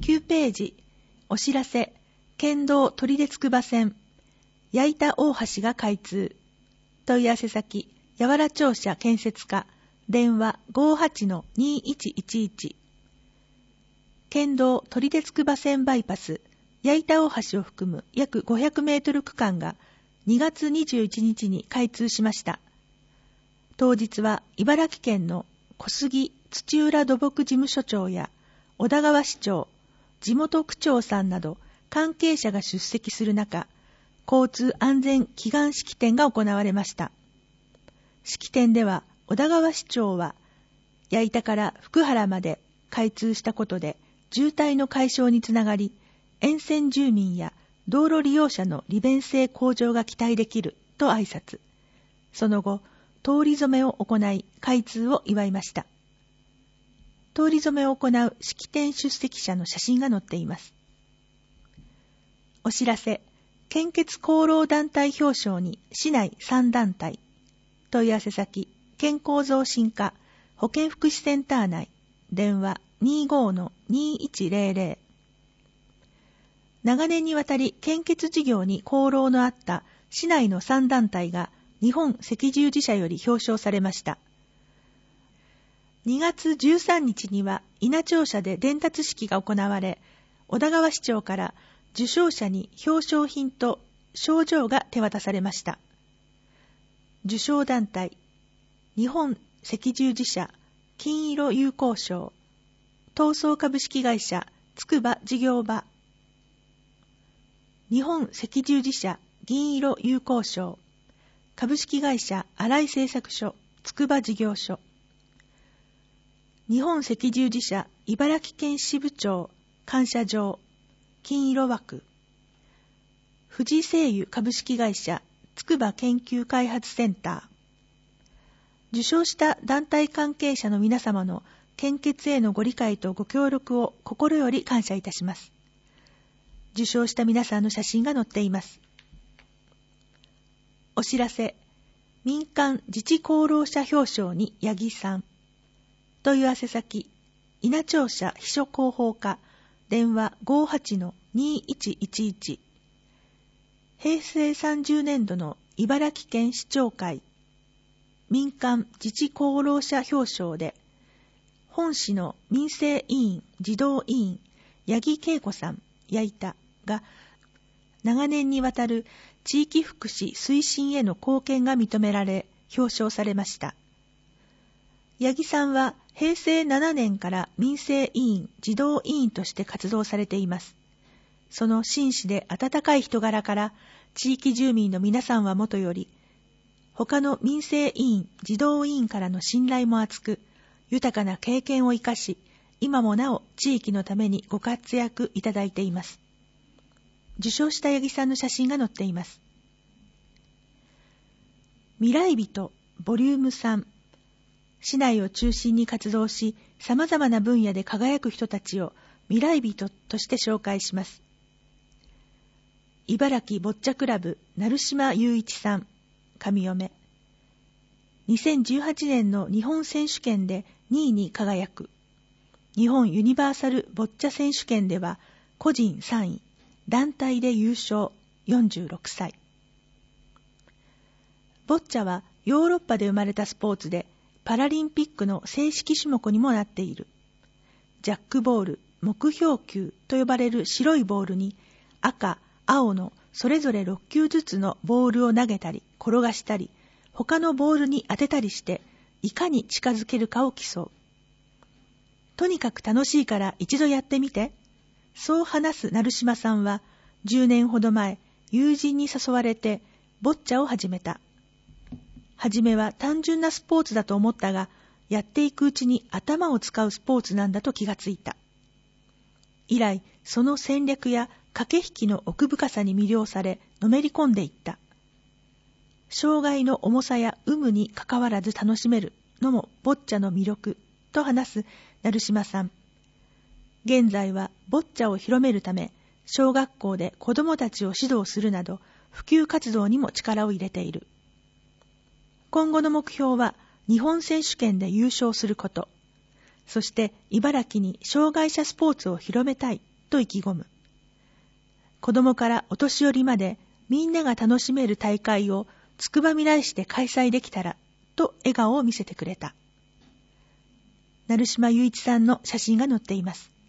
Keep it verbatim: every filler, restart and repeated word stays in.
きゅうページ、お知らせ、県道取手つくば線、矢板大橋が開通。問い合わせ先、八原庁舎建設課、電話 ごーはちのにーいちいちいち。県道取手つくば線バイパス、矢板大橋を含む約ごひゃくメートル区間がにがつにじゅういちにちに開通しました。当日は茨城県の小杉土浦土木事務所長や小田川市長、地元区長さんなど関係者が出席する中、交通安全祈願式典が行われました。式典では小田川市長は、矢板から福原まで開通したことで渋滞の解消につながり、沿線住民や道路利用者の利便性向上が期待できると挨拶。その後、通り初めを行い開通を祝いました。通り初めを行う式典出席者の写真が載っています。お知らせ、献血功労団体表彰に市内さんだんたい。問い合わせ先、健康増進課保健福祉センター内、電話 にーごーのにーいちゼロゼロ。長年にわたり献血事業に功労のあった市内のさんだんたいが日本赤十字社より表彰されました。にがつじゅうさんにちには稲庁舎で伝達式が行われ、小田川市長から受賞者に表彰品と賞状が手渡されました。受賞団体、日本赤十字社金色友好賞、東総株式会社つくば事業場、日本赤十字社銀色友好賞、株式会社新井製作所つくば事業所、日本赤十字社茨城県支部長感謝状金色枠、富士製油株式会社つくば研究開発センター。受賞した団体関係者の皆様の献血へのご理解とご協力を心より感謝いたします。受賞した皆さんの写真が載っています。お知らせ、民間自治功労者表彰に八木さん。問い合わせ先、稲庁舎秘書広報課、電話 ごーはちのにーいちいちいち。へいせいさんじゅうねんどの茨城県市長会、民間自治功労者表彰で、本市の民生委員児童委員、八木恵子さん、矢板が、長年にわたる地域福祉推進への貢献が認められ、表彰されました。八木さんはへいせいななねんから民生委員児童委員として活動されています。その真摯で温かい人柄から、地域住民の皆さんはもとより、他の民生委員児童委員からの信頼も厚く、豊かな経験を生かし、今もなお地域のためにご活躍いただいています。受賞した八木さんの写真が載っています。未来人ボリュームさん。市内を中心に活動し、様々な分野で輝く人たちを未来人として紹介します。茨城ボッチャクラブ成島雄一さん、神嫁。にせんじゅうはちねんの日本選手権でにいに輝く。日本ユニバーサルボッチャ選手権では個人さんい、団体で優勝、よんじゅうろくさい。ボッチャはヨーロッパで生まれたスポーツで、パラリンピックの正式種目にもなっている。ジャックボール、目標球と呼ばれる白いボールに赤、青のそれぞれろっきゅうずつのボールを投げたり転がしたり、他のボールに当てたりしていかに近づけるかを競う。とにかく楽しいから一度やってみて。そう話す成島さんはじゅうねんほど前、友人に誘われてボッチャを始めた。はじめは単純なスポーツだと思ったが、やっていくうちに頭を使うスポーツなんだと気がついた。以来、その戦略や駆け引きの奥深さに魅了され、のめり込んでいった。障害の重さや有無にかかわらず楽しめるのもボッチャの魅力と話す成島さん。現在はボッチャを広めるため、小学校で子どもたちを指導するなど、普及活動にも力を入れている。今後の目標は日本選手権で優勝すること、そして茨城に障害者スポーツを広めたいと意気込む。子供からお年寄りまでみんなが楽しめる大会をつくばみらい市で開催できたらと笑顔を見せてくれた。成島雄一さんの写真が載っています。